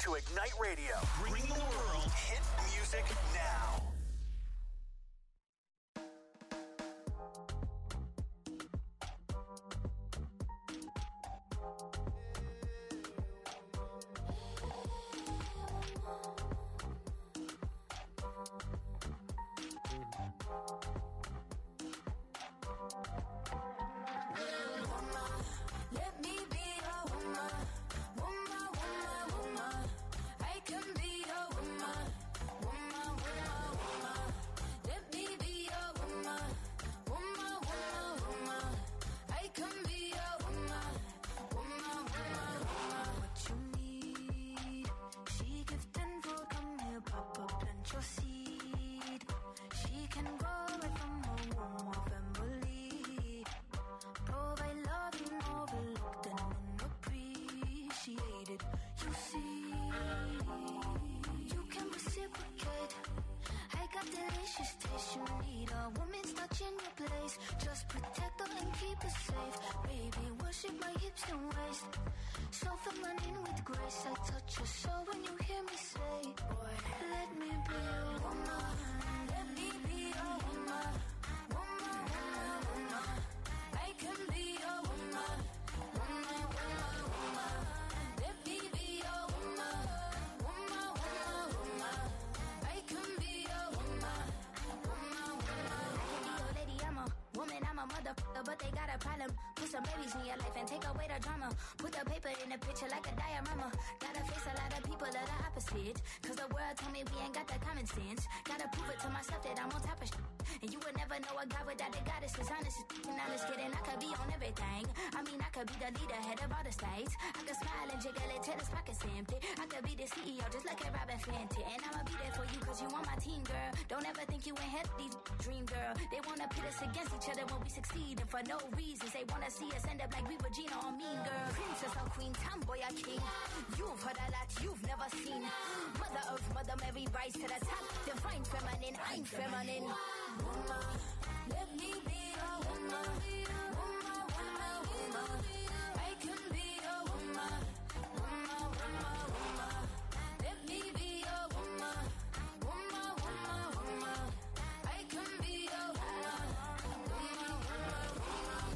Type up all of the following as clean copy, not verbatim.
to Ignite Radio. Bring the world hit music now. But they got a problem. Put some babies in your life and take away the drama. Put the paper in the picture like a diorama. Gotta face a lot of people that are opposite. Cause the world told me we ain't got the common sense. Gotta prove it to myself that I'm on top of shit. And you would never know a God without the goddess is honest. And I'm just kidding, I could be on everything. I mean, I could be the leader, head of all the states. I could smile and jiggle it till his pockets empty. I could be the CEO just like a Robin Fenty. And I'ma be there for you cause you on my team, girl. Don't ever think you ain't had these dream, girl. They wanna pit us against each other when we succeed. And for no reasons, they wanna see us end up like we Regina or Mean Girl. Princess or Queen, tomboy or king. You've heard a lot you've never seen. Mother Earth, Mother Mary, rise to the top. Divine feminine, I'm feminine. Woman, let me be a woman. Woman, woman, woman. I can be a woman. Woman, woman, woman. Let me be a woman. Woman, woman, woman. I can be a woman. Woman, woman, woman.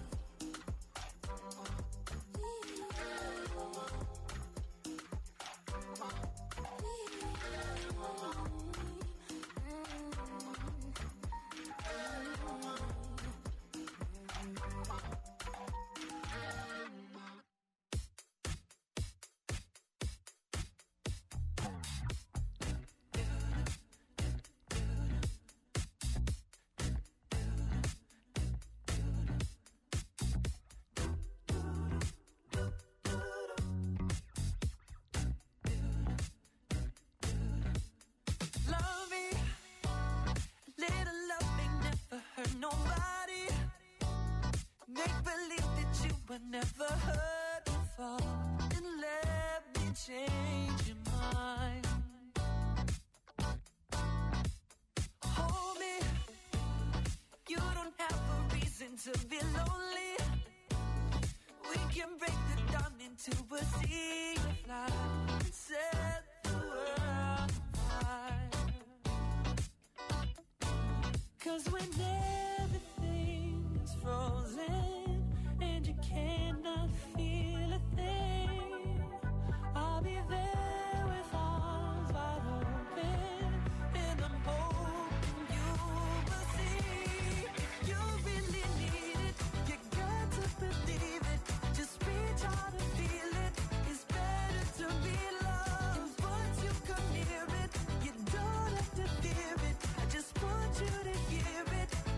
Never heard before, and let me change your mind. Hold me, you don't have a reason to be lonely. We can break the dawn into a sea of light and set the world on fire. 'Cause when everything's frozen and you cannot feel a thing, I'll be there with arms wide open, and I'm hoping you will see. If you really need it, you got to believe it. Just reach out and feel it. It's better to be loved once you come near it. You don't have to fear it. I just want you to hear it.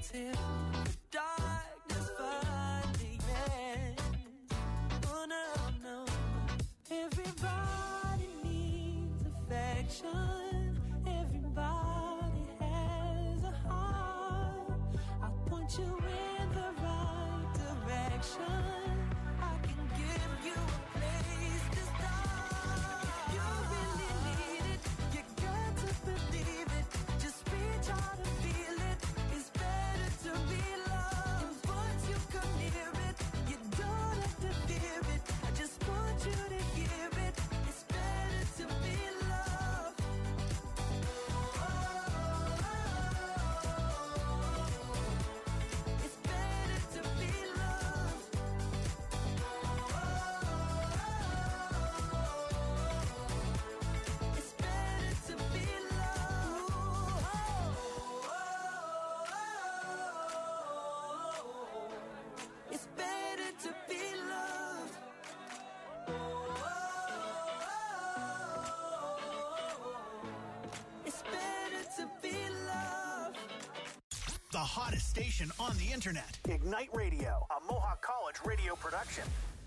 till the darkness finally ends. Oh no, no. Everybody needs affection. Everybody has a heart. I'll point you in the right direction. I can give you a place to start. You really need it. You got to believe it. Just reach out and feel it. It's better to be loved. Once you come near it, you don't have to fear it. I just want you to hear it. It's better to be loved. It's better to be loved. It's better to be loved. It's better to be loved. It's better to be loved. The hottest station on the internet. Ignite Radio, a Mohawk College radio production.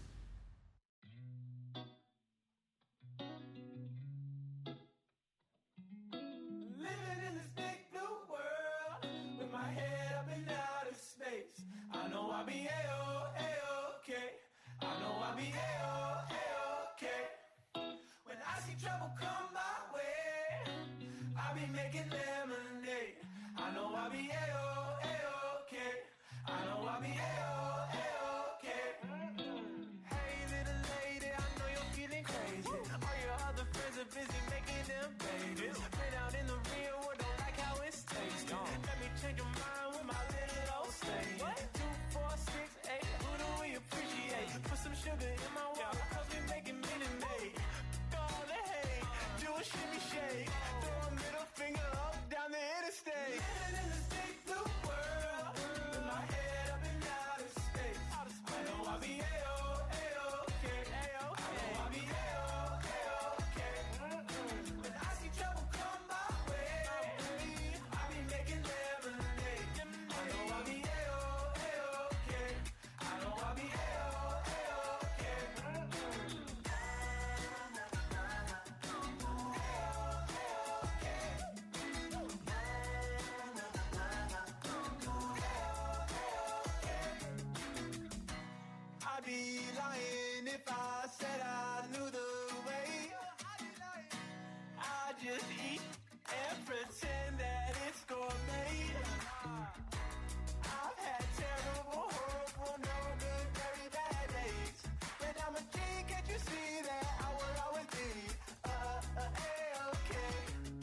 Living in this big blue world with my head up in outer space. I know I'll be A-okay. I know I'll be A-okay. When I see trouble come my way, I'll be making lemonade. I know I'll be A-okay. I know I'll be A-okay. Hey little lady, I know you're feeling crazy. All your other friends are busy making them babies. Been out in the real world, don't like how it tastes. Let me change your mind with my little old stage. 2, 4, 6, 8, who do we appreciate? Put some sugar in my water, cause we making Minute Maid. All the hate, do a shimmy shake. Throw a middle finger up down the interstate. Living in this big blue world with my head up in outer space. I know I'll be A-okay. I know I'll be A-okay. When I see trouble come my way, I'll be making lemonade. I know I'll be A-okay. I know I'll be A-okay. I'd be lying if I said I knew the way. I just eat and pretend that it's gourmet. I've had terrible, horrible, no good, very bad days. But I'm a king, can't you see that I will always be A-okay.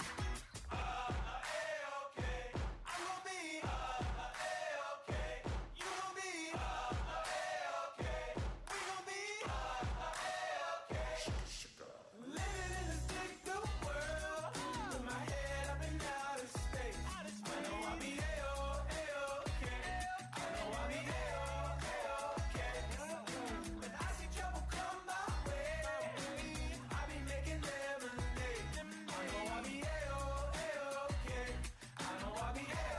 A-okay. I'm gonna be A-okay. You gon' be A-okay. We gon' be A-okay. Living in this big blue world with my head up in outer space. I know I'll be A-okay. I know I'll be A-okay. When I see trouble come my way, I'll be making lemonade. I know I'll be A-okay. I know I'll be A-okay.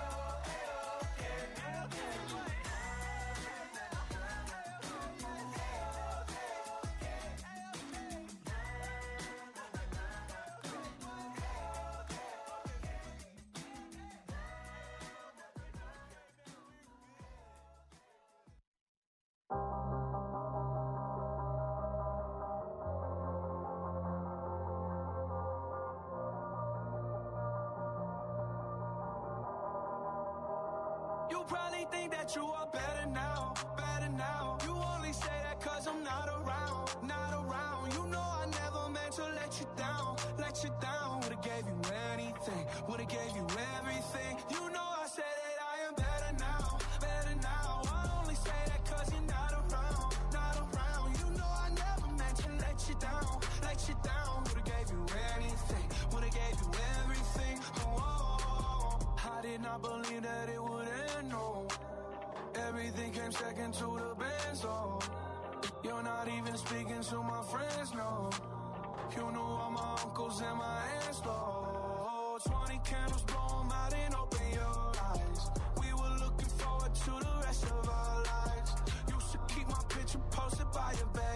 You probably think that you are better now, better now. You only say that cause I'm not around, not around. You know I never meant to let you down, let you down. Would've gave you anything, would've gave you everything. You know I said that I am better now, better now. I only say that cause you're not around, not around. You know I never meant to let you down, let you down. Would've gave you anything, would've gave you everything. Oh, I did not believe that it would end, no. Everything came second to the benzo. You're not even speaking to my friends, no. You knew all my uncles and my aunts, though. 20 candles, blow 'em out and open your eyes. We were looking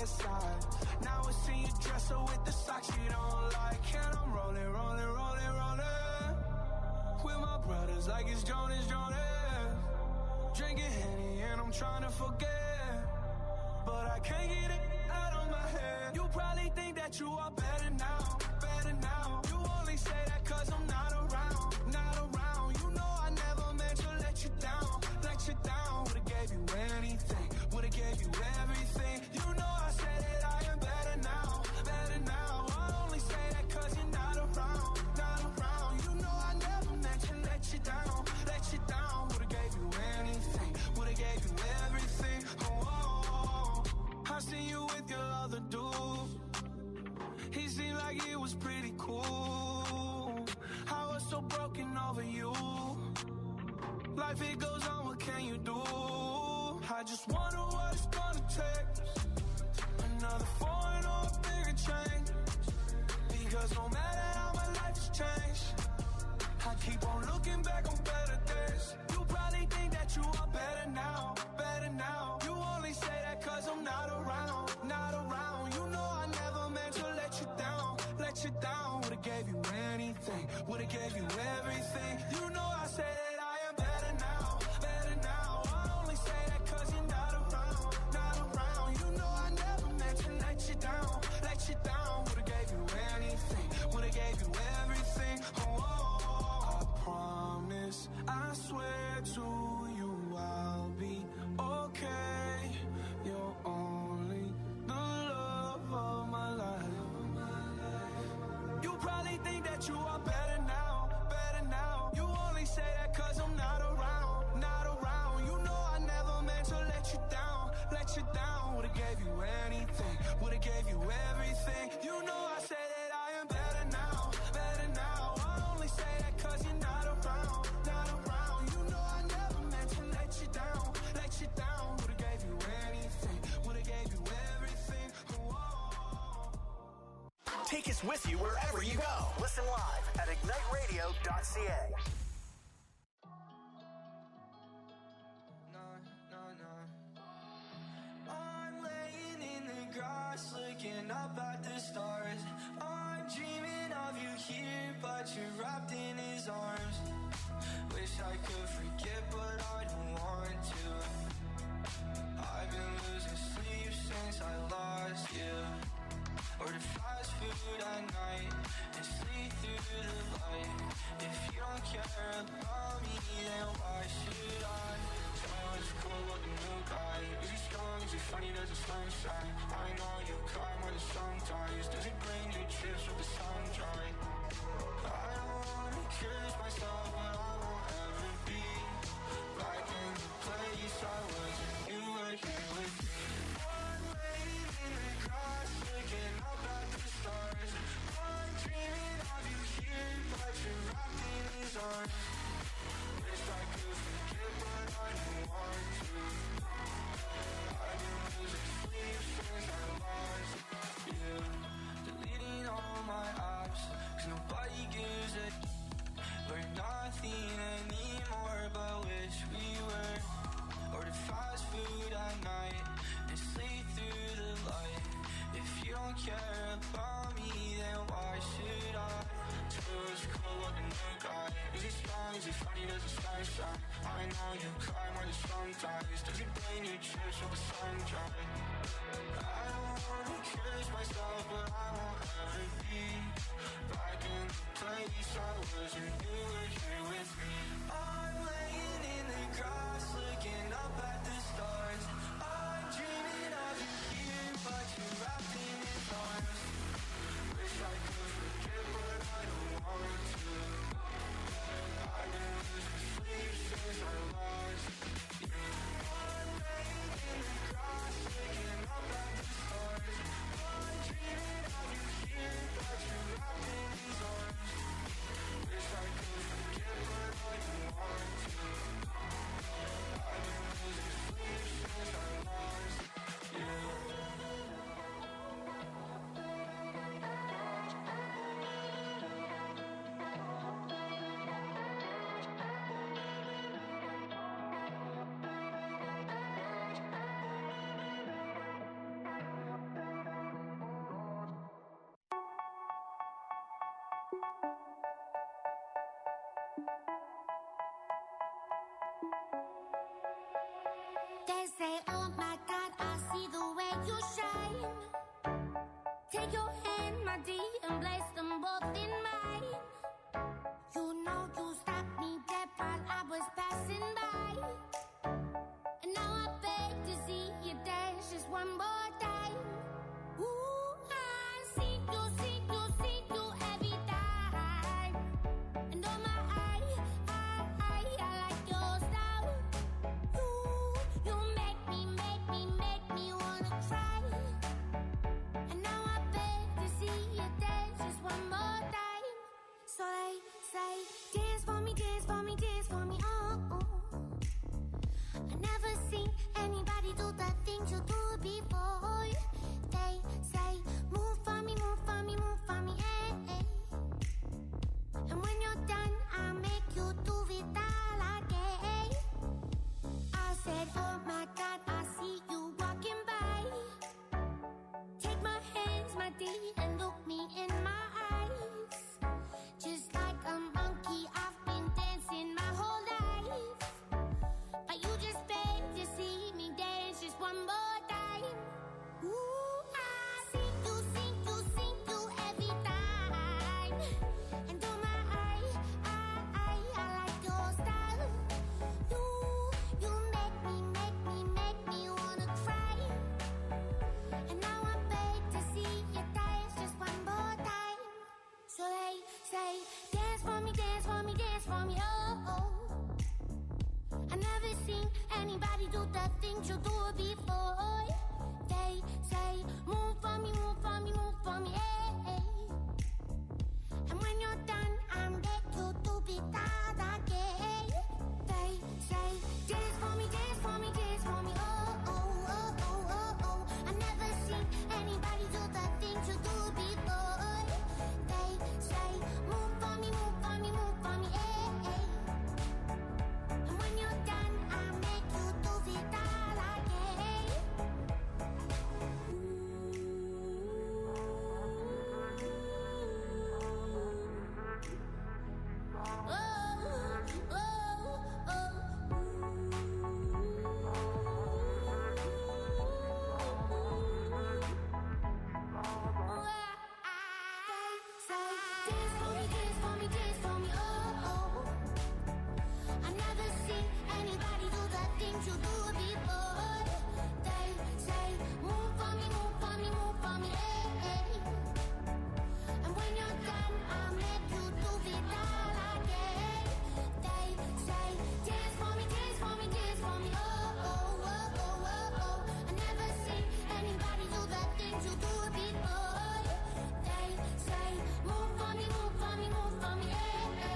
west side. Now I see you dress her with the socks you don't like. And I'm rolling, rolling, rolling, rolling with my brothers like it's Jonas, Jonas. Drinking Henny and I'm trying to forget, but I can't get it out of my head. You probably think that you are better now, better now. You only say that cause I'm not around, not around. You know I never meant to let you down, let you down. Would've gave you anything, would've gave you everything. You know I said that I am better now, better now. I only say that cause you're not around, not around. You know I never meant to let you down, let you down. Would've gave you anything, would've gave you everything. Oh, oh, oh. I seen you with your other dude. He seemed like it was pretty cool. I was so broken over you. Life it goes on, what can you do? I just wonder what it's gonna take. Another foreign or a bigger change. Because no matter how my life has changed, I keep on looking back on better days. You probably think that you are better now, better now. You only say that cause I'm not around, not around. You know I never meant to let you down, let you down. Would've gave you anything, would've gave you everything. You know I said that I am better now, better now. I only say that cause you're not around, not around. You know I never meant to let you down, let you down. Would've gave you anything, would've gave you everything. Oh, oh, oh. I promise, I swear to you I'll be okay. You're only the love of my life. You probably think that you are better now, better now. You only say that cause I'm not around, not around. You know I never meant to let you down, let you down. Would've gave you anything, would've gave you everything. You know I say that I am better now, better now. I only say that cause you're not around, not around. You know I never meant to let you down, let you down. Would've gave you anything, would've gave you everything. Oh. Take us with you wherever you go. Listen live at igniteradio.ca. I'm laying in the grass, looking up at the stars. I'm dreaming of you here, but you're wrapped in his arms. Wish I could forget, but I don't want to. I've been losing sleep since I lost you. Order fast food at night and sleep through the light. If you don't care about me, then why should I? Tell me what's cool about the new guy. Is he strong? Is he funny? Does the sun shine? I know you cry more than sometimes. Does he bring you trips with the sun dry? I don't wanna curse myself, but I won't ever be back in the place I was when you were here with me. I'm laying in the grass, looking up at the stars. I'm dreaming of you here, but you're wrapped in his arms. Wish I could forget, but I don't want to. I've been losing sleep since I lost you. Deleting all my apps, cause nobody gives a we're nothing anymore, but wish we were. Order fast food at night and sleep through the light. If you don't care about me, then why should I? Too cool with the new guy. Is he strong? Is he funny? Does the sun shine? I know you cry more than sometimes. Does he bring you trips with the sun dry? I don't wanna curse myself, but I won't ever be back in the place I was when you were here with me. I'm laying in the grass, looking up at the stars. I'm dreaming of you here, but you're wrapped in his arms. Wish I could forget, but I don't want to. I've been losing sleep since I lost you. I'm laying in the grass, looking up at the stars. I'm dreaming of you here, but you're wrapped in his arms. Wish I could forget, but I don't want anybody do the things you do before. They say, move for me, move for me, move for me, hey. And when you're done, I beg you to be that again. They say, dance for me, dance for me, dance for me, oh, oh, oh, oh, oh, oh. I never seen anybody do the things you do before. They say, move for me, move for me, move for me, hey. And when you're done, I make you do it all again. Oh, oh, oh, dance for me, dance for me, dance for me, oh, oh. I never seen anybody do the things you do before. They say, move for me, move for me, move for me, hey. And when you're done, I'll make you do it all again. They say, dance for me, dance for me, dance for me, oh, oh, oh, oh, oh, oh. I never seen anybody do the things you do before. They say, move for me, move for me, move for me, hey.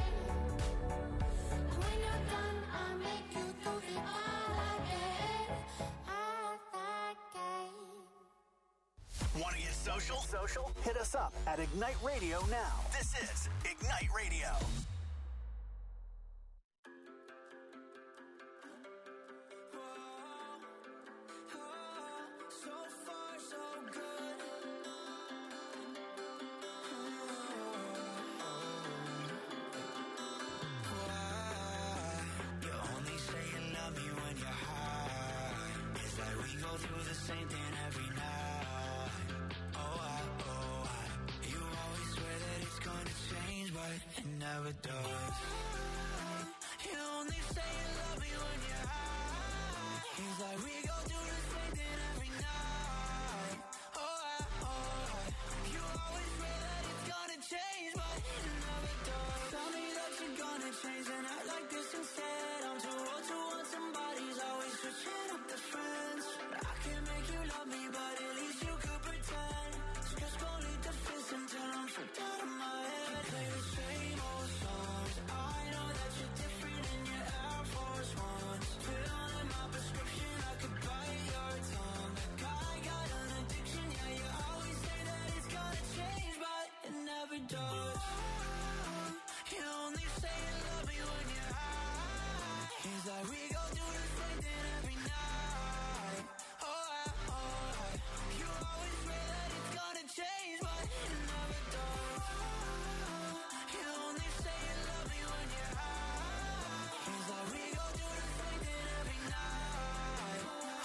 And when you're done, I'll make you do it all again, all again. Want to get social? Social? Hit us up at Ignite Radio now. This is Ignite Radio. So far, so good. Why? You only say you love me when you're high. It's like we go through the same thing every night. You always swear that it's gonna change, but it never does. You only say you love me when you're high. It's like we go through the same thing every night. You always swear that it's gonna change, but it never does. Tell me that you're gonna change and act like this instead. I'm too old to want somebody's always switching up the friends. I can't make you love me, but at least you could pretend. So just go lead the fist until I'm freaked out of my head. Play the same old songs. I know that you're different in your Air Force Ones. Pill in my prescription, I could bite your tongue. That guy got an addiction, yeah, you always say that it's gonna change, but it never does. You only say you love me when you're high. It's like we go through the same thing every night. You always swear that it's gonna change, but it never does. You only say you love me when you're high. It's like we go through the same thing every night.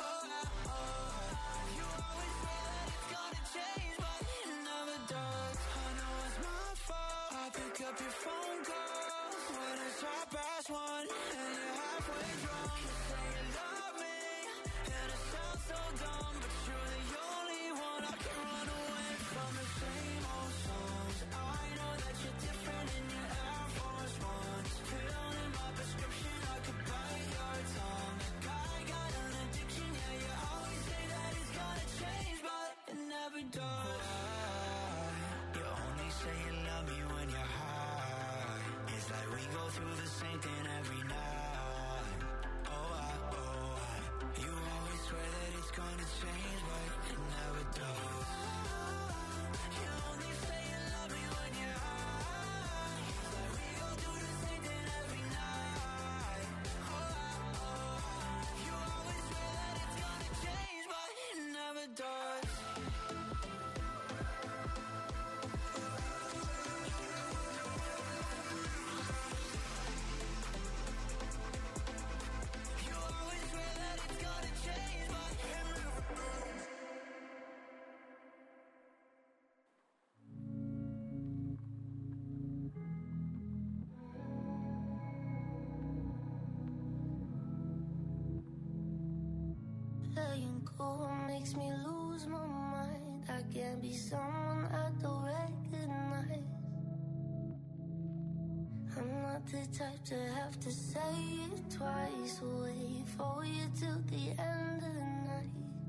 You always swear that it's gonna change, but it never does. I know it's my fault. I pick up your phone calls when it's half past one and you're halfway drunk. You say you love me, and it sounds so dumb, but you're the only one I can run away from. The same old songs. I know that you're different in your Air Force Ones. Pill in my prescription, I could bite your tongue. That guy got an addiction, yeah, you always say that it's gonna change, but it never does. You only say you love me when you're high. It's like we go through the same thing every night. You always swear that it's gonna change, but it never does. You only say you love me when you're high. It's like we go through the same thing every night. You always swear that it's gonna change, but it never does. You always swear that it's gonna change, but it never does. Playing cool makes me lose my mind. I can't be someone I don't recognize. I'm not the type to have to say it twice. Wait for for you till the end of the night.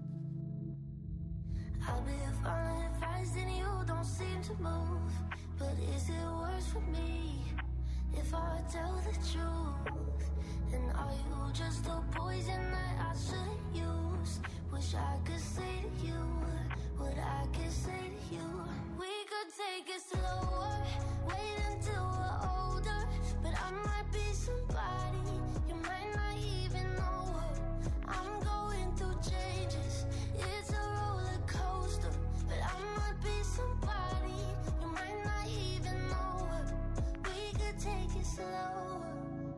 I've been falling fast and you don't seem to move. But is it worse for me if I tell the truth? And are you just a poison that I shouldn't use? Wish I could say to you what I could say to you. We could take it slower, wait until we're older. But I might be somebody you might not even know her. I'm going through changes, it's a roller coaster. But I might be somebody you might not even know her. We could take it slower,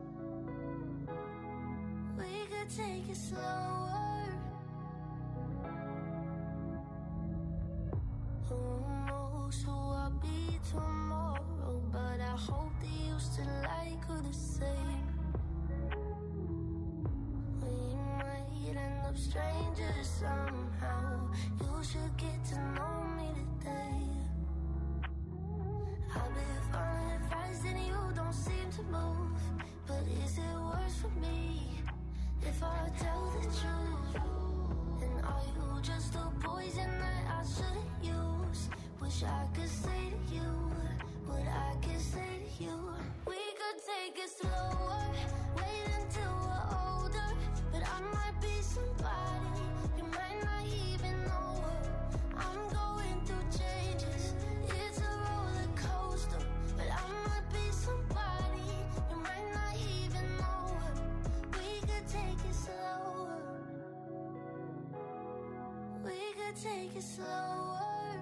we could take it slower. Who knows who I'll be tomorrow, but I hope that you still like her the same. We might end up strangers somehow. You should get to know me today. I've been falling fast and you don't seem to move. But is it worse for me if I tell the truth? And are you just a poison that I shouldn't use? Wish I could say to you what I could say to you. We could take it slower, wait until we're older. But I might be somebody you might not even know her. I'm going through changes, it's a roller coaster. But I might be somebody you might not even know her. We could take it slower, we could take it slower.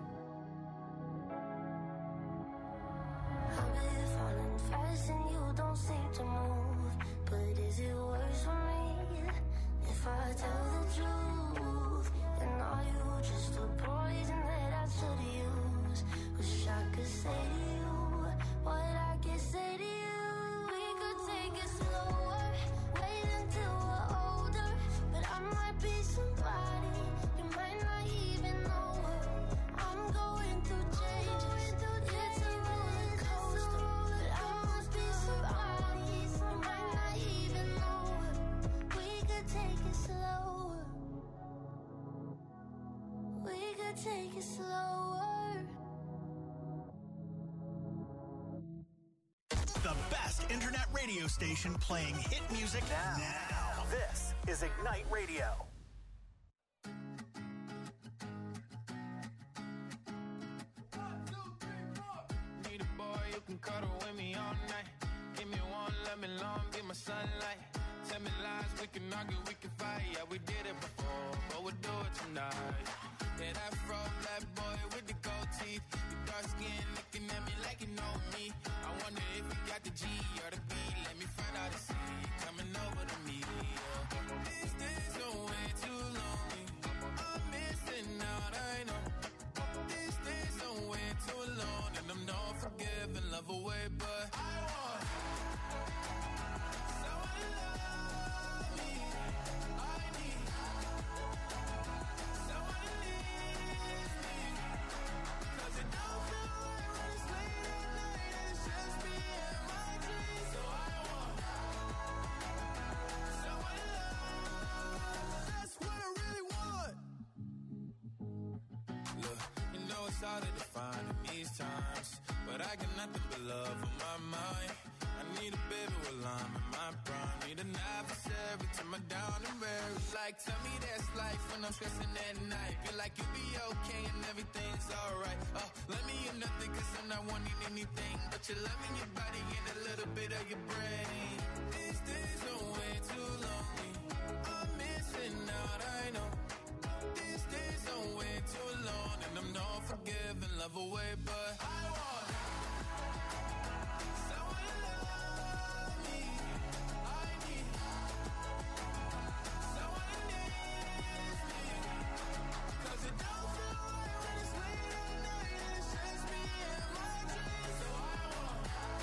I've been falling fast and you don't seem to move. But is it worse for me if I tell the truth? And are you just a poison that I should use? Wish I could say to you what I could say to you. We could take it slower, wait until we're older. But I might be somebody you might not even know her. I'm going through changes, it's a roller coaster. But I must be somebody you might not even know her. We could take it slower, we could take it slower. The best internet radio station playing hit music now. This is Ignite Radio. Need a boy you can cuddle with me all night. Give me one, let me long, be my sunlight. Tell me lies, we can argue, we can fight. Yeah, we did it before, but we'll do it tonight. Yeah, that fro black boy with the gold teeth. Your dark skin looking at me like you know me. I wonder if you got the G or the B. Let me find out and see you coming over to me. Yeah. These days are way too lonely. I'm missing out, I know. These days are way too alone. And I'm not forgiving, love away, but I want someone to love me. I need someone to leave me. 'Cause it don't feel right when it's late at night and it's just me and my dreams. So I want someone to love. That's what I really want. Look, you know it's hard to define in these times, but I got nothing but love on my mind. I need a baby while I'm in my prime. Need an adversary to my down and weary. Like, tell me that's life when I'm stressing at night. Feel like you'll be okay and everything's alright. Let me in nothing 'cause I'm not wanting anything but your love in your body and a little bit of your brain. These days are way too lonely. I'm missing out, I know. These days are way too alone. And I'm not forgiving, love away, but I want someone to love me. I need someone to need me. 'Cause it don't feel right when it's late at night and it's just me and my dreams. So I want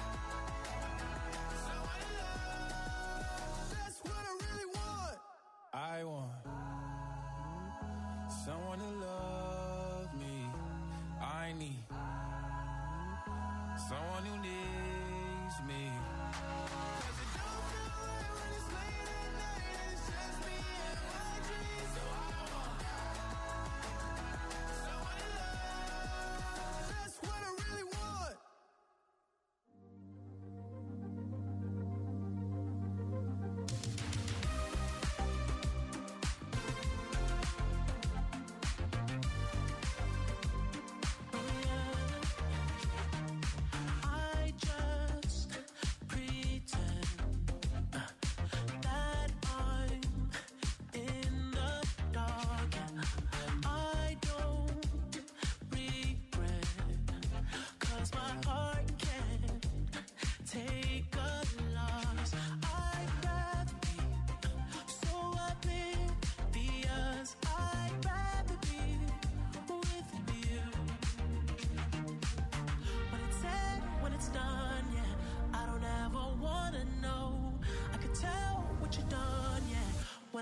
someone to love. That's what I really want. I want someone to love me. I need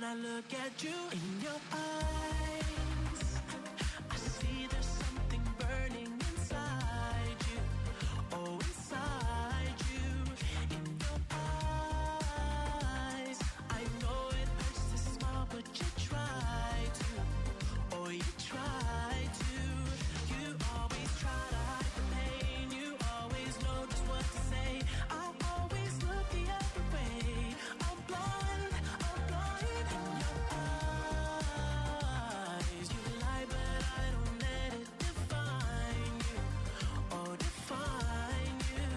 when I look at you in your eyes. I see there's something burning inside you. Oh, inside you, in your eyes. I know it hurts to smile, but you try to. Oh, you try to. You always try to hide the pain. You always know just what to say. I always look the other way. I'm blind in your eyes. You lie, but I don't let it define you. Oh, define you.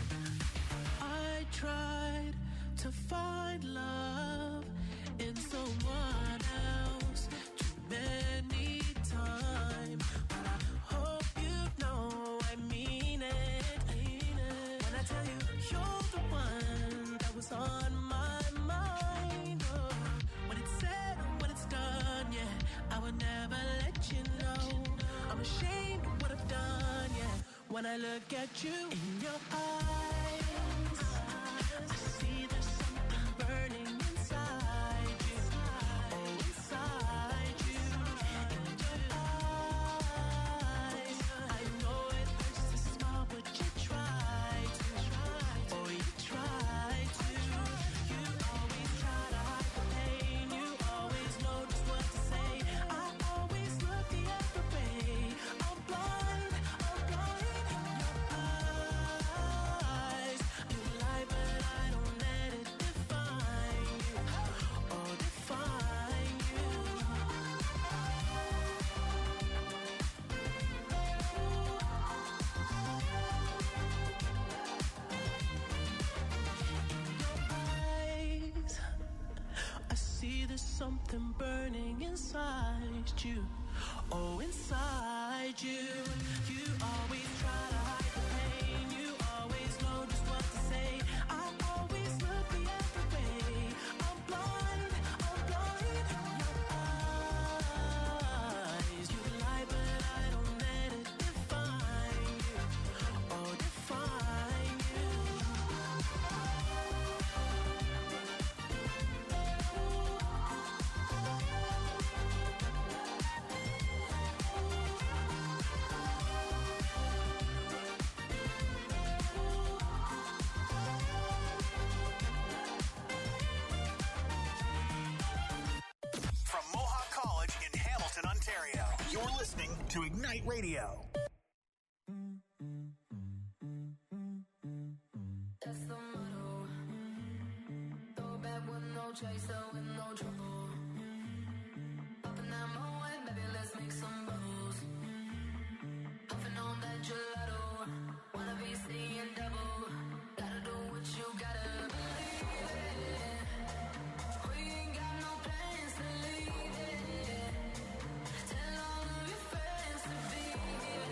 I tried to find love in someone else too many times, but I hope you know I mean it. When I tell you you're the one that was on my mind. Oh, when it's said and when it's done, yeah, I would never let you know. I'm ashamed of what I've done, yeah. When I look at you in your eyes, I see there's something burning inside you. Oh, inside you, in your eyes. I know it hurts to smile, but you try to. Oh, you try to. You always try to hide the pain. You always know just what to say. I always look the other way. I'm blind in your eyes. You lie, but I don't let it define you. Oh, define you. Eyes, I see there's something burning inside you. Oh, inside you. You always try to hide the pain. You always know just what to say. I always look the other way. I'm blind in your eyes. You lie, but I don't let it define you. Oh, define you. From Mohawk College in Hamilton, Ontario, you're listening to Ignite Radio. That's the motto. Throw back with no chaser, with no trouble. Up in that moment, baby, let's make some bubbles. Puffing on that gelato. Wanna be seeing double. Gotta do what you gotta believe it. We ain't got no plans to leave it. Tell all of your friends to be here.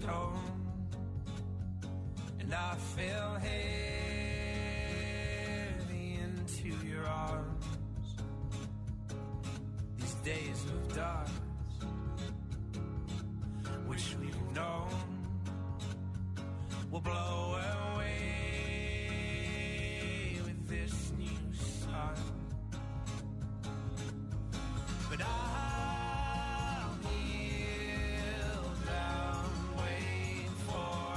stone, and I fell heavy into your arms. These days of dark, wish we'd known, will blow away with this new sun. But I'll kneel down, wait for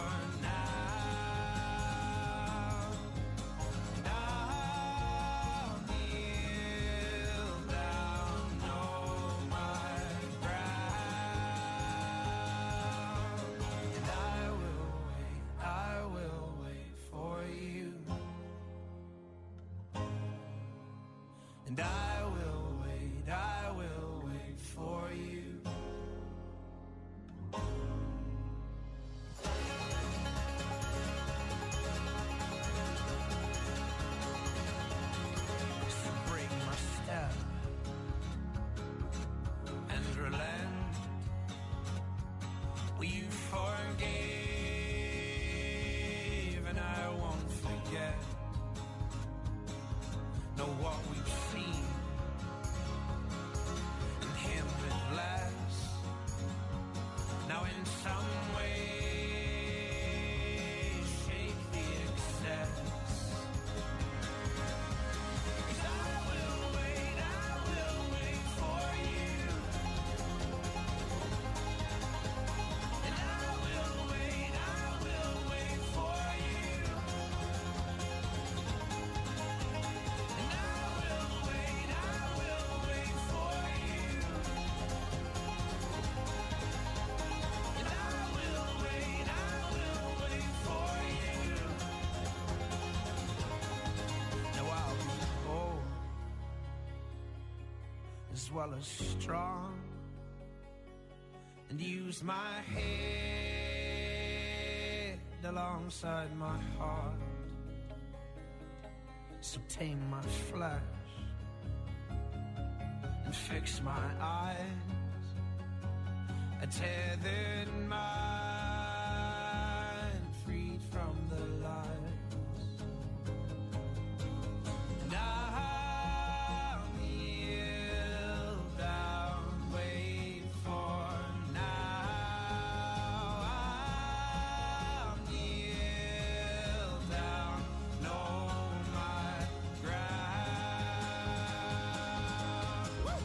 now. And I'll kneel down, know my ground. And I will wait for you. And I will wait for you. So break my step and relent. Well, you forgave and I won't forget. Know what we've seen and him with less. Now in some way shake the excess. 'Cause I will wait for you. And I will wait for you. And I will wait for you. And I will wait for you. Now I'll be bold as well as strong, and use my head alongside my heart. So tame my flesh and fix my eyes. A tethered mind freed from the lies. And I'll kneel down, wait for now. I'll kneel down, know my ground. Woo!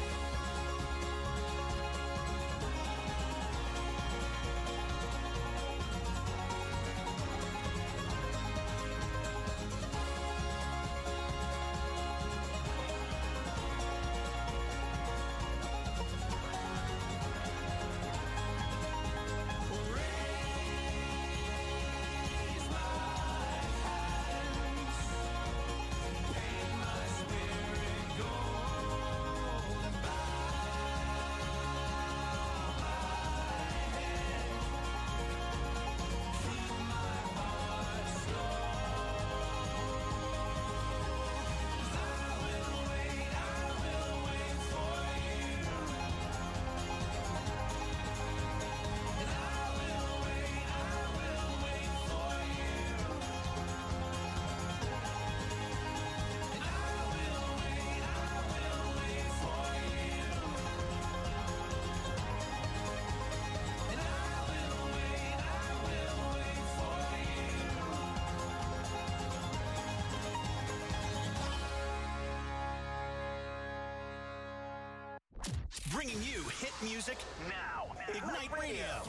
Bringing you hit music now. Ignite Radio.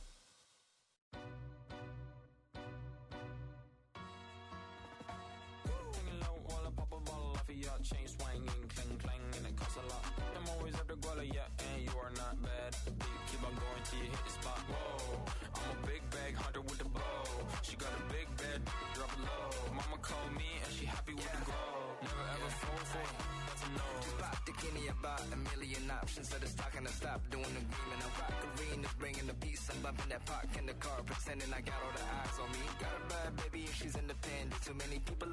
Chain swinging, clang clang, and it costs a lot. I'm always at the guala, yeah, and you are not bad. Keep on going till you hit the spot. Whoa, I'm a big bag hunter with the bow. She got a big bed, drop it low. Mama called me and she happy with the grow. Never ever fall for it, that's a no. Just pop the guinea about a million options. So the stock and I stop doing the green. And I rock arenas, bringing the peace. I'm bumping that park in the car, pretending I got all the eyes on me. Got a bad baby and she's independent. Too many people older than me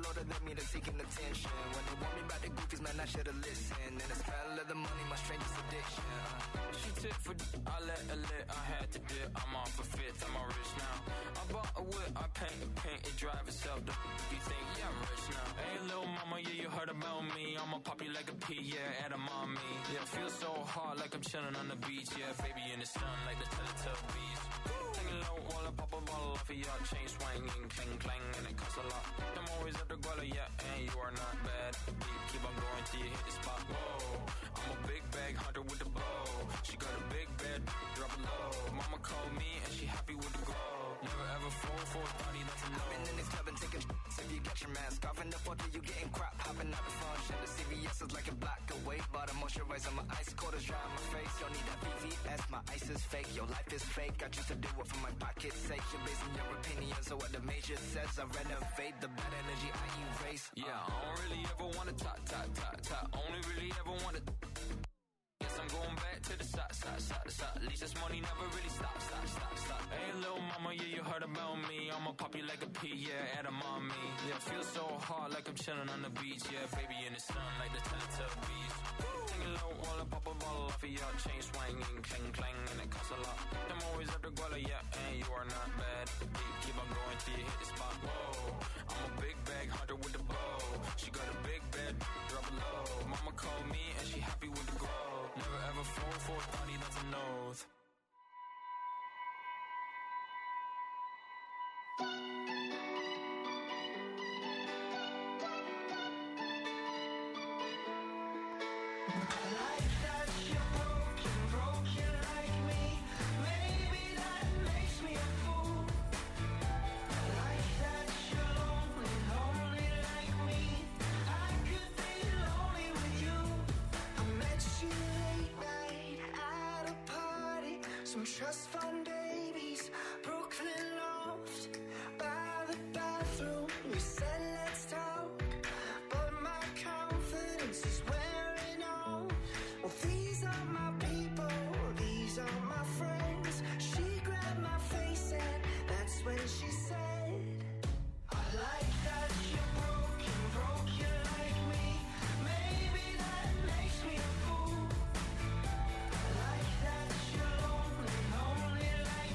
me to seeking attention. When they want me about the goofies, man, I should've listened. And the smell of the money, my strangest addiction. She tip for I let her lit, I had to dip. I'm off for fifth, I'm all rich now. I bought a whip, I paint it, drive itself. You think, yeah, I'm rich now. Hey, little mama, yeah, you heard about me. I'ma pop you like a pea, yeah, at a mommy. Yeah, feel so hard like I'm chilling on the beach. Yeah, baby in the sun like the Teletubbies. Singing low while I pop a bottle off of your chain swinging, clang clang, and it costs a lot. I'm always at the guala, yeah, and you are not bad. Keep on going till you hit the spot. Whoa, I'm a big bag hunter with the bow. She got a big bed, drop it low. Mama called me and she happy with the glow. Never ever fall for a thotty, that's a no. I've been in this club and taking if you get your mask off in the photo, you getting crap. Hopping out the phone, shit, the CVS is like a black away. But I'm moisturizing my ice, cold is dry on my face. Don't need that VVS, my ice is fake. Your life is fake, I choose to do it for my pocket's sake. You're basing your opinions on what the major says. I renovate the bad energy I erase. Yeah, I don't really ever wanna talk. Only really ever wanna. Guess I'm going back to the side. At least this money never really stop. Hey, little mama, yeah, you heard about me. I'ma pop you like a pea, yeah, at a mommy. Yeah, feel so hard like I'm chilling on the beach. Yeah, baby in the sun like the Teletubbies. Singing low while I pop a bottle off of your chain swinging, clang clang, and it costs a lot. I'm always at the guala, yeah, and you are not bad. Keep on going till you hit the spot. Whoa, I'm a big bag hunter with the bow. She got a big bed, drop it low. Mama called me and she happy with the glow. Never ever fall for a thotty, that's a nose. Trust fund babies, Brooklyn loft, by the bathroom. We said let's talk, but my confidence is wearing off. Well, these are my people, these are my friends. She grabbed my face and that's when she said, I like that you're broken like me. Maybe that makes me a fool. I like that you're lonely like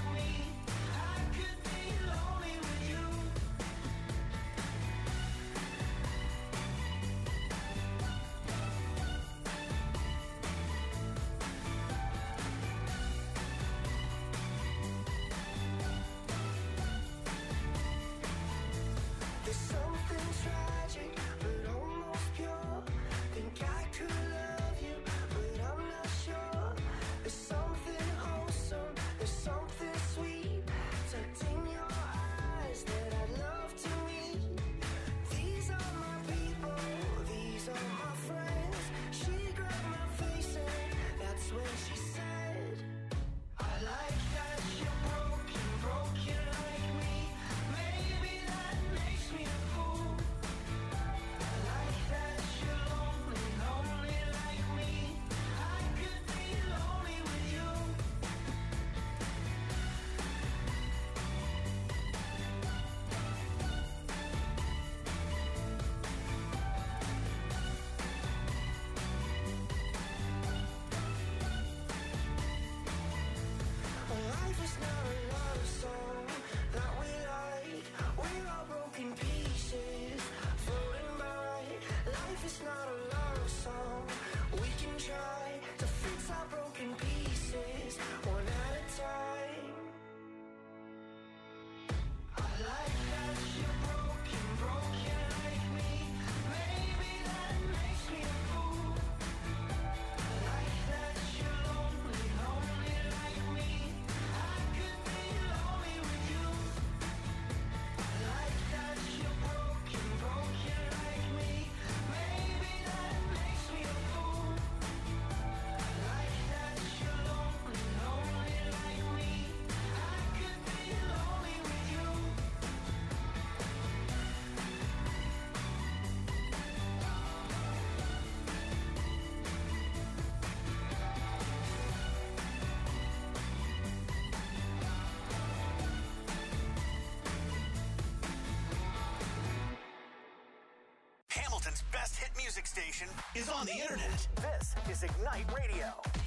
Hamilton's best hit music station is on the internet. This is Ignite Radio.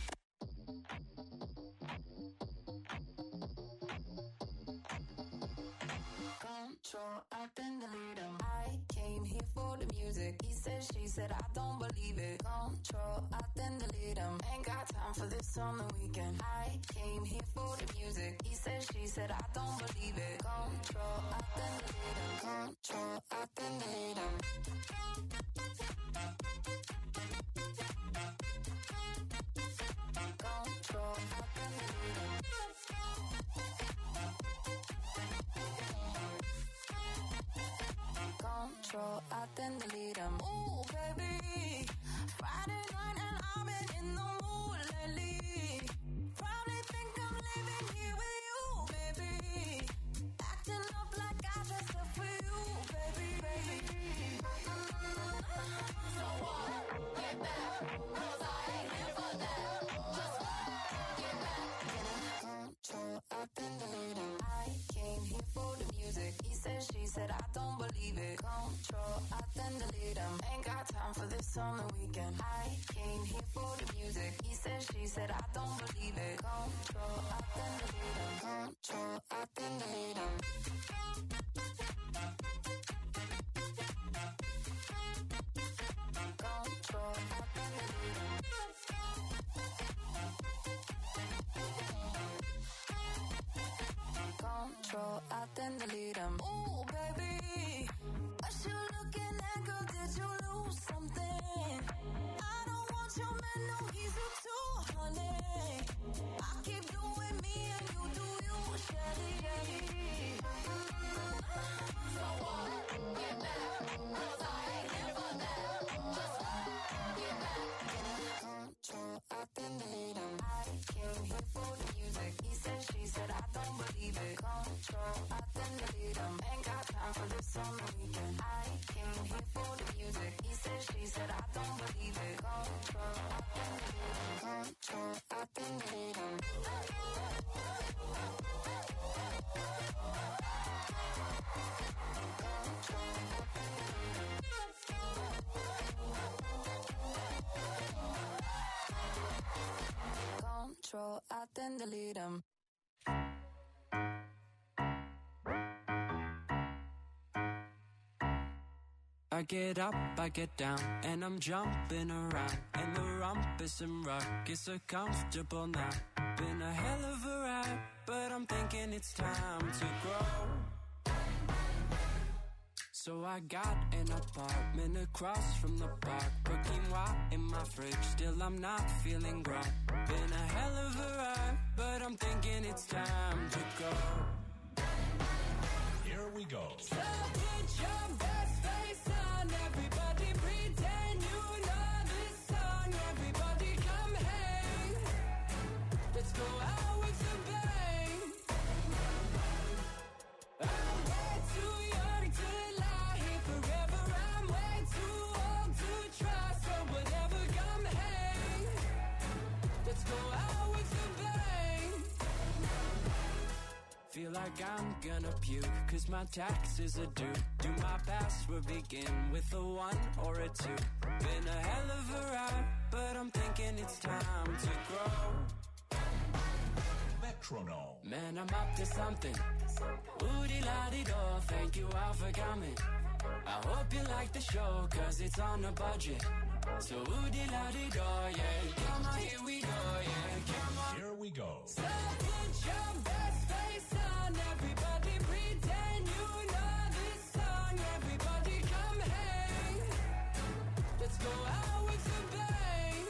Control, I then delete him. I came here for the music. He said, she said, I don't believe it. Control, I then delete him. Ain't got time for this on the weekend. I came here for the music. He said, she said, I don't believe it. Control, I then delete him. Control, I then delete him. Control, I then delete him. Control, I then delete him. Ooh, baby, Friday night and I've been in the mood lately. Probably think I'm living here with you, baby. Acting up like I dressed up for you, baby, baby. So what? Get back, 'cause I ain't here for that. Just get back. Control, I then delete him. I came here for the music. He said, she said, I don't believe it. Control, I then delete him. Ain't got time for this on the weekend. I came here for the music. He said, she said, I don't believe it. Control, I then delete him. Control, I then delete him. Control, I then delete him. Control, I then delete him. Ooh, baby, what you looking at, girl? Did you lose something? I don't want your man, no, he's a too, honey. I keep doing me and you do you, Shelly. So what? Get back, 'cause I ain't here for that. Just get back. Control, I then delete him. I came here for the music. He said, she said, I don't believe it. Control, I then delete him. Ain't got time for this on the weekend. I came here for the music. He said, she said, I don't believe it. Control, I then delete him. Control, I then delete him. Control, I then delete him. I get up, I get down, and I'm jumping around. And the rumpus and ruck is so comfortable now. Been a hell of a ride, but I'm thinking it's time to grow. So I got an apartment across from the park. Put quinoa in my fridge, still I'm not feeling grown. Been a hell of a ride, but I'm thinking it's time to go. Here we go. So put your best face on, everybody pretend you know this song. Everybody come hang, let's go out with a bang. I'm way too young to lie here forever. I'm way too old to try, so whatever, come hang, let's go out with a bang. Feel like I'm gonna puke, 'cause my taxes are due. Do my password begin with a 1 or a 2? Been a hell of a ride, but I'm thinking it's time to grow. Metronome. Man, I'm up to something. Oodie-la-dee-do, thank you all for coming. I hope you like the show, 'cause it's on a budget. So oodie-la-dee-do, yeah. Come on, here we go, yeah. Come on. Here we go. So put your best face on, everybody pretend you know this song. Everybody come hang, let's go out with a bang.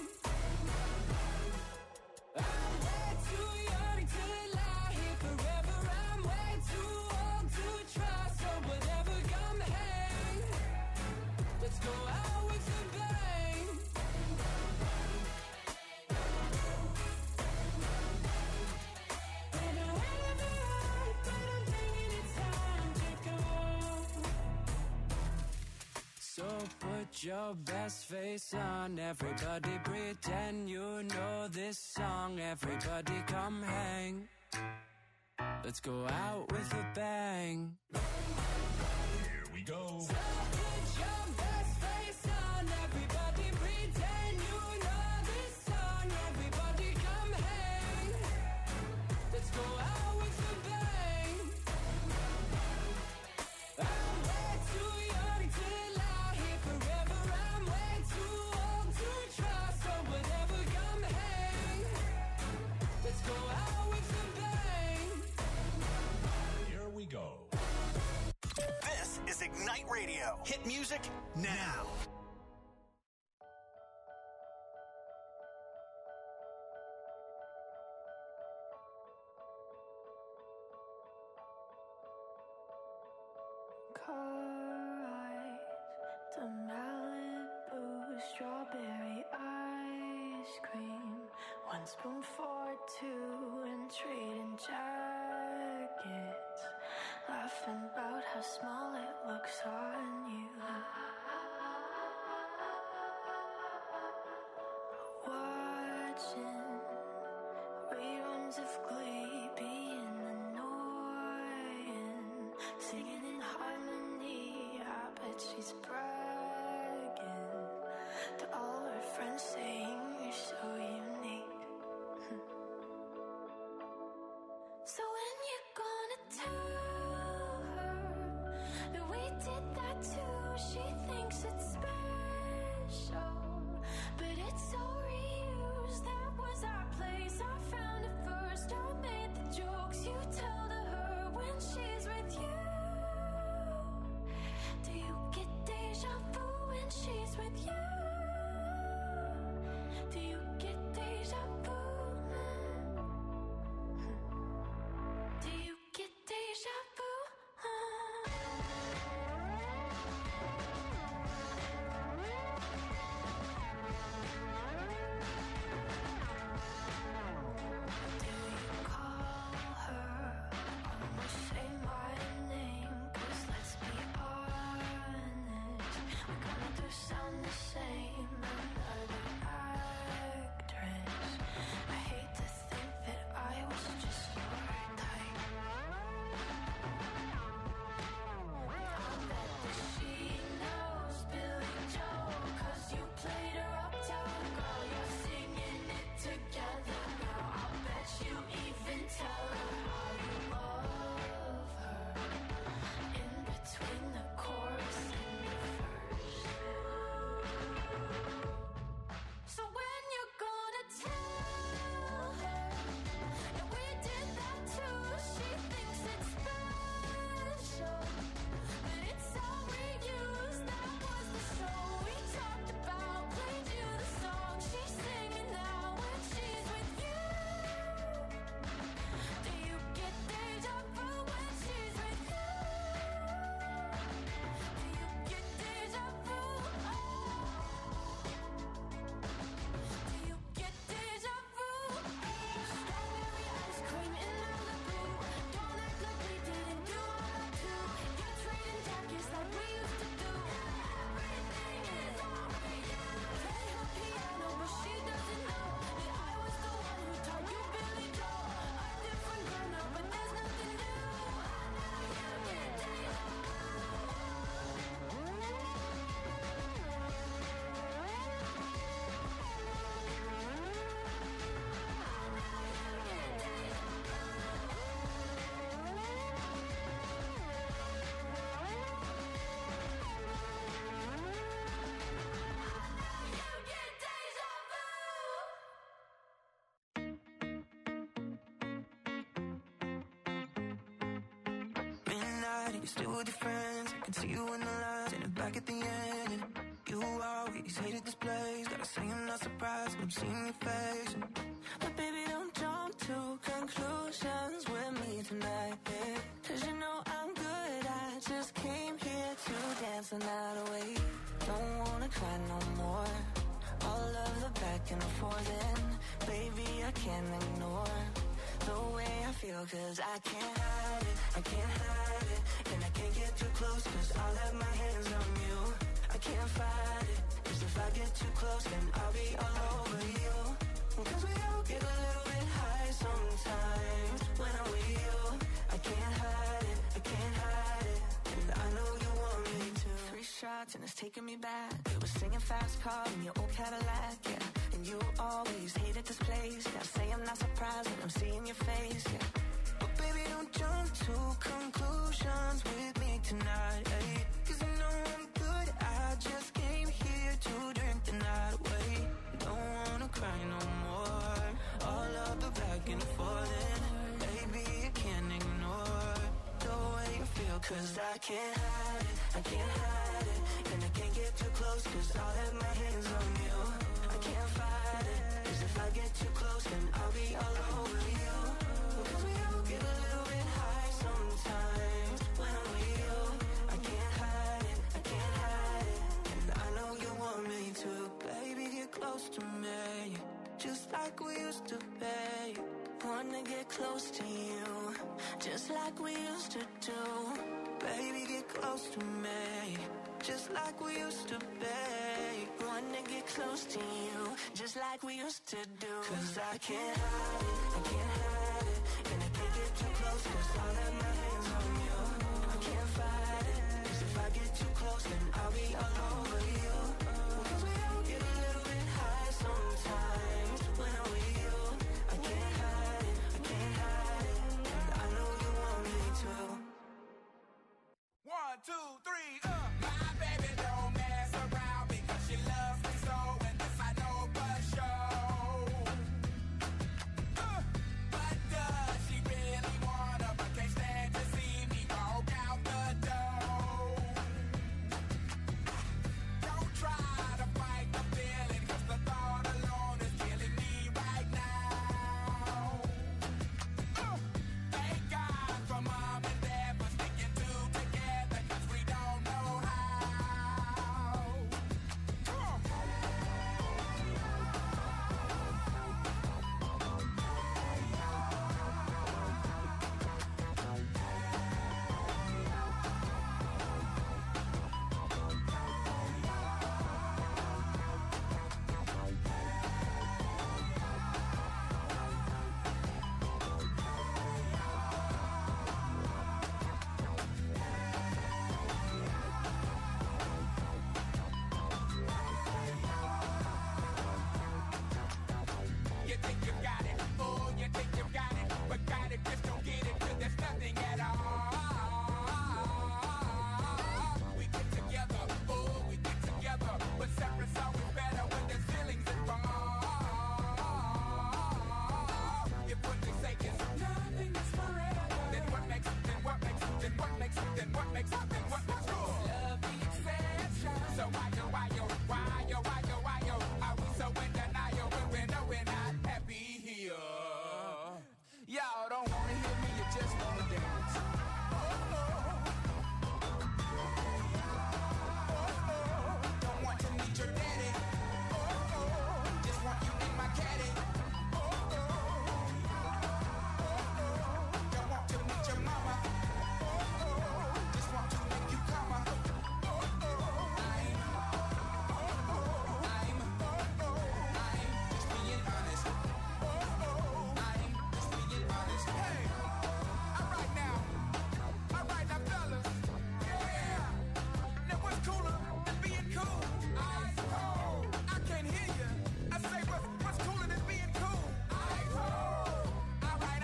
I'm way too young to lie here forever. I'm way too old to try, so whatever, come hang, let's go out with a bang. Been a hell of a ride, but I'm thinking it's time to go. So put your best face on, everybody pretend you know this song. Everybody come hang, let's go out with a bang. Here we go. So put your best face Hit music now. Car ride to Malibu, strawberry ice cream, 1 spoon for 2 and trading jackets, laughing about how small it looks on you. Watching reruns of Glee, being annoying, singing in harmony. I bet she's bragging to all her friends, saying you're so unique. So when you gonna tell her that we did that too? She thinks it's special, but it's so reused. That was our place, I found it first. I made the jokes you tell to her when she's with you. Do you get deja vu when she's with you? Do you get deja vu? Do you get deja vu? Do you call her? Almost say my name, 'cause let's be honest, we're gonna do sound the same. Another actress. I hate to think that I was just your type. I bet that she knows Billy Joel, 'cause you played her uptown girl. You're singing it together now. I bet you even tell her how you love her in between the chorus and the verse. So when you're gonna tell her that we did that too? She thinks it's special, but it's all reused. That was the show we talked about. Played you the song she's singing now when she's with you. Do you get deja vu when she's with you? Do you get deja vu? Do you get deja vu? Strawberry ice cream in Malibu. Don't act like we didn't do all that too. You're trading jackets like we used to do. Everything is all reused. Play her piano, but she doesn't know that I was the one who taught you Billy Joel. A different girl now, but there's nothing new. I know you get deja vu. Midnight, you're still with your friends. I can see you in the lines in the back at the end. And you always hated this place. Gotta say I'm not surprised when I'm seeing your face. But baby, don't jump to conclusions with me tonight, babe. 'Cause you know I'm good. I just came here to dance the night away. Don't wanna cry no more. All of the back and forth, and baby, I can't ignore the way I feel, 'cause I can't hide it, I can't hide it. And I can't get too close, 'cause I'll have my hands on you. I can't fight it, 'cause if I get too close, then I'll be all over you. 'Cause we all get a little bit high sometimes when I'm with you. I can't hide it, I can't hide it. And I know you want me to. 3 shots and it's taking me back. It was singing fast car in your old Cadillac, yeah. And you always hated this place. Gotta say I'm not surprised when I'm seeing your face, yeah. But baby, don't jump to conclusions with me tonight, ayy. 'Cause I know I'm good. I just came here to drink the night away. Don't wanna cry no more. All of the back and forth, and baby, you can't ignore the way you feel. 'Cause I can't hide it, I can't hide it. used to, babe. Wanna get close to you, just like we used to do. Baby, get close to me, just like we used to, babe. Wanna get close to you, just like we used to do. 'Cause I can't hide it, I can't hide it. And I can't get too close, 'cause I'll have my hands on you. I can't fight it, 'cause if I get too close, then I'll be all over you. 'Cause we all get a little bit high sometimes when I'm with you. I can't hide it, I can't hide it. I know you want me to. 1, 2, 3, My baby don't mess around because she loves me so, and this I know for sure. But does she really wanna? But can't stand to see me walk out the door. Don't try to fight the feeling, 'cause the thought alone is killing me right now. Thank God for mom and dad for sticking two together, 'cause we don't know how. You think you got it, oh, you think you got it, but got it, just don't get it till there's nothing at all. We get together, oh, we get together, but separate's always better when there's feelings involved. If what they say is nothing is forever, then what makes it, then what makes it, then what makes it, then what makes it, then what makes it? Love the exception. So why are we so in denial when we know we're not happy here? Y'all don't wanna hear me, you just wanna dance. Don't want to meet your daddy. Just want you in my caddy. Don't want to meet your mama. Just want to make you come. I'm just being honest. I'm just being honest. Hey, all right now, fellas. Yeah. Now what's cooler than being cool? Ice cold. I can't hear you. I say what's cooler than being cool? Ice cold. All right.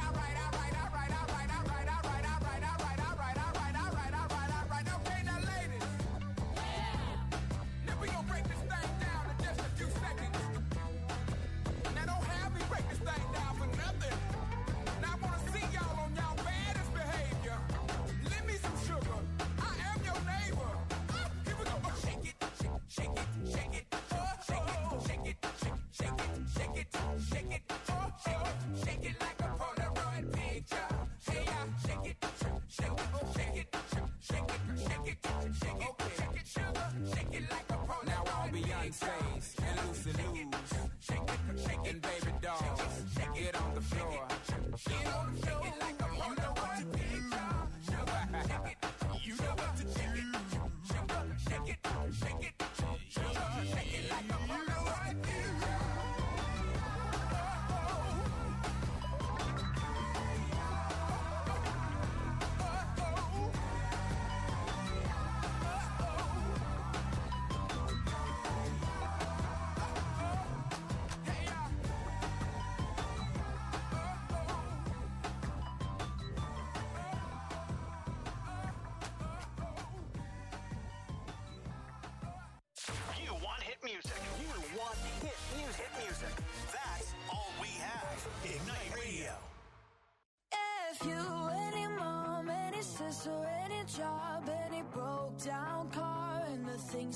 Okay, now ladies. Now we gon' break this thing down in just a few seconds. Now don't have me break this thing down for nothing. Now I wanna see y'all on y'all baddest behavior. Lend me some sugar. I am your neighbor. Here we go. Shake it, shake it, shake it, shake it, shake it, shake it, shake it, shake it, shake it like a Polaroid picture. Hey, shake it, shake it, shake it, shake it, shake it, shake it, shake it, sugar, shake it like a Polaroid. Now all Beyonce's and Lucy Lou's, and baby dolls, get on the floor. Get on the floor like a Polaroid picture. Sugar, shake it, you know what to shake it. Sugar, shake it, shake it, sugar, shake it like a Polaroid picture. You want hit music. You want hit music. Hit music. That's all we have. Ignite Radio. If you, any mom, any sister, any job, any broke down car, and the things